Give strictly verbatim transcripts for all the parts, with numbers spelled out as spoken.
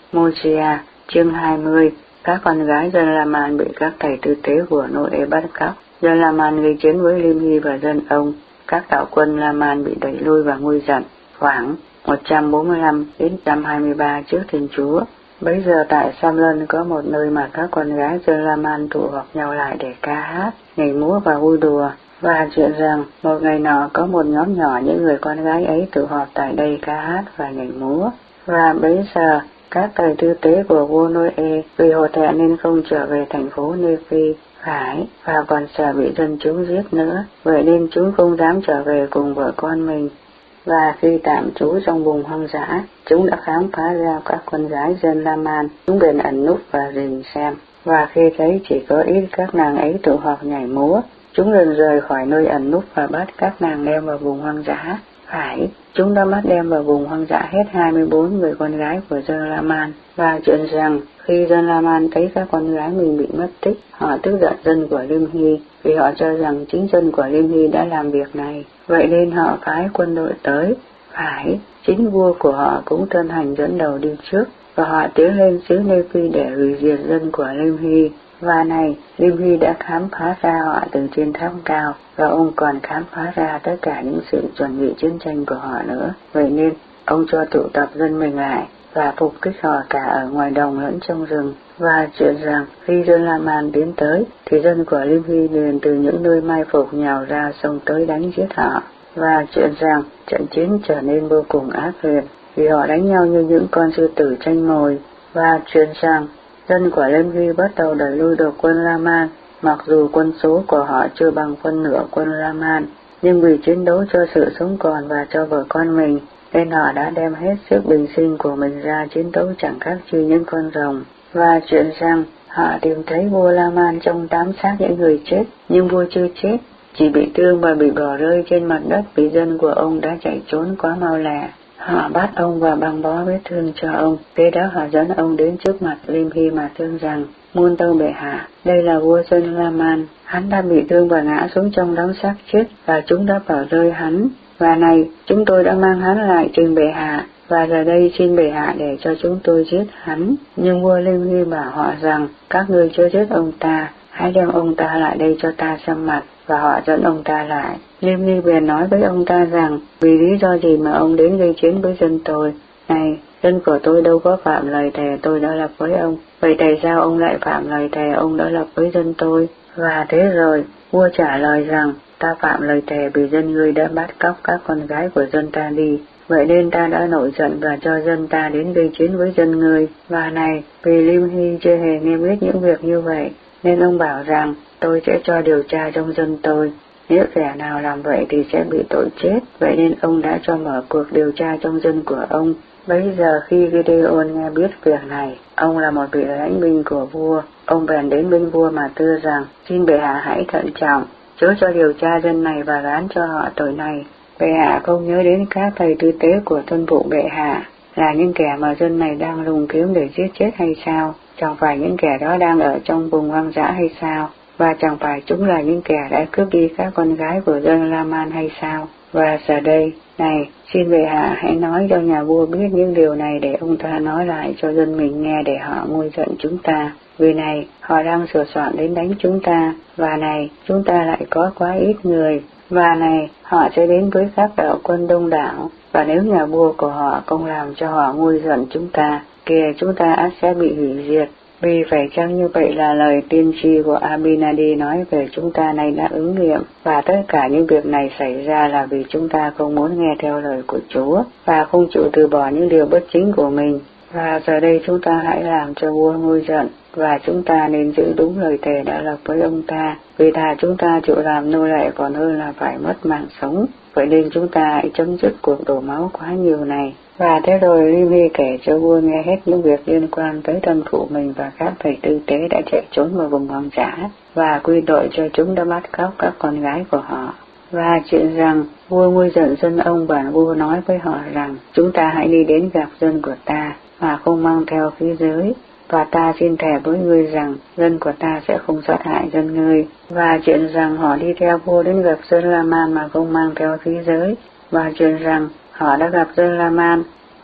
Mosiah, chương hai mươi. Các con gái dân La-man bị các thầy tư tế của Noe bắt cóc. Dân La-man gây chiến với Lim-hi và dân ông. Các đạo quân La-man bị đẩy lui và nguôi giận. Khoảng một trăm bốn mươi lăm đến một trăm hai mươi ba trước Thiên Chúa. Bấy giờ tại Sam-lân có một nơi mà các con gái dân La-man tụ họp nhau lại để ca hát, nhảy múa và vui đùa. Và chuyện rằng một ngày nọ có một nhóm nhỏ những người con gái ấy tụ họp tại đây ca hát và nhảy múa. Và bấy giờ các thầy tư tế của vua Noe vì hổ thẹn nên không trở về thành phố Nê-phi phải, và còn sợ bị dân chúng giết nữa, vậy nên chúng không dám trở về cùng vợ con mình. Và khi tạm trú trong vùng hoang dã, chúng đã khám phá ra các con gái dân La-man, chúng bèn ẩn núp và rình xem. Và khi thấy chỉ có ít các nàng ấy tụ họp nhảy múa, chúng liền rời khỏi nơi ẩn núp và bắt các nàng đem vào vùng hoang dã. Phải, chúng đã bắt đem vào vùng hoang dã hết hai mươi bốn người con gái của dân La-man. Và chuyện rằng khi dân La-man thấy các con gái mình bị mất tích, họ tức giận dân của Lim-hi, vì họ cho rằng chính dân của Lim-hi đã làm việc này. Vậy nên họ phái quân đội tới. Phải, chính vua của họ cũng thân hành dẫn đầu đi trước, và họ tiến lên xứ Nê-phi để hủy diệt dân của Lim-hi. Và này, Lim-hi đã khám phá ra họ từ trên tháp cao, và ông còn khám phá ra tất cả những sự chuẩn bị chiến tranh của họ nữa. Vậy nên, ông cho tụ tập dân mình lại, và phục kích họ cả ở ngoài đồng lẫn trong rừng. Và chuyện rằng, khi dân La-man tiến tới, thì dân của Lim-hi liền từ những nơi mai phục nhào ra xông tới đánh giết họ. Và chuyện rằng, trận chiến trở nên vô cùng ác liệt, vì họ đánh nhau như những con sư tử tranh mồi. Và chuyện rằng, dân của Lim-hi bắt đầu đẩy lui được quân La-man, mặc dù quân số của họ chưa bằng phân nửa quân La-man, nhưng vì chiến đấu cho sự sống còn và cho vợ con mình, nên họ đã đem hết sức bình sinh của mình ra chiến đấu chẳng khác chi những con rồng. Và chuyện rằng, họ tìm thấy vua La-man trong tám xác những người chết, nhưng vua chưa chết, chỉ bị thương và bị bỏ rơi trên mặt đất vì dân của ông đã chạy trốn quá mau lẹ. Họ bắt ông và băng bó vết thương cho ông, kế đó họ dẫn ông đến trước mặt Lim-hi mà thương rằng, muôn tâu bệ hạ, đây là vua dân La-man, hắn đã bị thương và ngã xuống trong đống xác chết, và chúng đã bỏ rơi hắn. Và này, chúng tôi đã mang hắn lại trình bệ hạ, và giờ đây xin bệ hạ để cho chúng tôi giết hắn. Nhưng vua Lim-hi bảo họ rằng, các ngươi chưa giết ông ta, hãy đem ông ta lại đây cho ta xem mặt. Và họ dẫn ông ta lại. Lim-hi bèn nói với ông ta rằng, vì lý do gì mà ông đến gây chiến với dân tôi? Này, dân của tôi đâu có phạm lời thề tôi đã lập với ông, vậy tại sao ông lại phạm lời thề ông đã lập với dân tôi? Và thế rồi, vua trả lời rằng, ta phạm lời thề vì dân ngươi đã bắt cóc các con gái của dân ta đi, vậy nên ta đã nổi giận và cho dân ta đến gây chiến với dân ngươi. Và này, vì Lim-hi chưa hề nghe biết những việc như vậy, nên ông bảo rằng, tôi sẽ cho điều tra trong dân tôi, nếu kẻ nào làm vậy thì sẽ bị tội chết, vậy nên ông đã cho mở cuộc điều tra trong dân của ông. Bấy giờ khi Gideon nghe biết việc này, ông là một vị lãnh binh của vua, ông bèn đến bên vua mà thưa rằng, xin bệ hạ hãy thận trọng, chớ cho điều tra dân này và gán cho họ tội này. Bệ hạ không nhớ đến các thầy tư tế của thân phụ bệ hạ, là những kẻ mà dân này đang lùng kiếm để giết chết hay sao? Chẳng phải những kẻ đó đang ở trong vùng hoang dã hay sao? Và chẳng phải chúng là những kẻ đã cướp đi các con gái của dân La-man hay sao? Và giờ đây, này, xin bệ hạ hãy nói cho nhà vua biết những điều này để ông ta nói lại cho dân mình nghe để họ nguôi giận chúng ta. Vì này, họ đang sửa soạn đến đánh chúng ta, và này, chúng ta lại có quá ít người, và này, họ sẽ đến với các đạo quân đông đảo, và nếu nhà vua của họ không làm cho họ nguôi giận chúng ta, kìa chúng ta ắt sẽ bị hủy diệt. Vì phải chăng như vậy là lời tiên tri của Abinadi nói về chúng ta nay đã ứng nghiệm, và tất cả những việc này xảy ra là vì chúng ta không muốn nghe theo lời của Chúa, và không chịu từ bỏ những điều bất chính của mình. Và giờ đây chúng ta hãy làm cho vua nguôi giận, và chúng ta nên giữ đúng lời thề đã lập với ông ta, vì thà chúng ta chịu làm nô lệ còn hơn là phải mất mạng sống. Vậy nên chúng ta hãy chấm dứt cuộc đổ máu quá nhiều này. Và thế rồi Lim-hi kể cho vua nghe hết những việc liên quan tới thân phụ mình và các thầy tư tế đã chạy trốn vào vùng hoang dã, và quy tội cho chúng đã bắt cóc các con gái của họ. Và chuyện rằng vua nguôi giận dân ông, và vua nói với họ rằng, chúng ta hãy đi đến gặp dân của ta mà không mang theo khí giới, và ta xin thề với ngươi rằng dân của ta sẽ không sát hại dân ngươi. Và chuyện rằng họ đi theo vua đến gặp dân La-man mà không mang theo khí giới, và chuyện rằng họ đã gặp dân La-man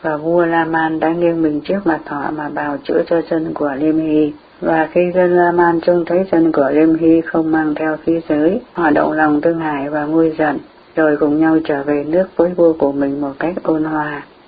và vua La-man đã nghiêng mình trước mặt họ mà bào chữa cho dân của Lim-hi. Và khi dân La-man trông thấy dân của Lim-hi không mang theo khí giới, họ động lòng thương hại và nguôi giận, rồi cùng nhau trở về nước với vua của mình một cách ôn hòa.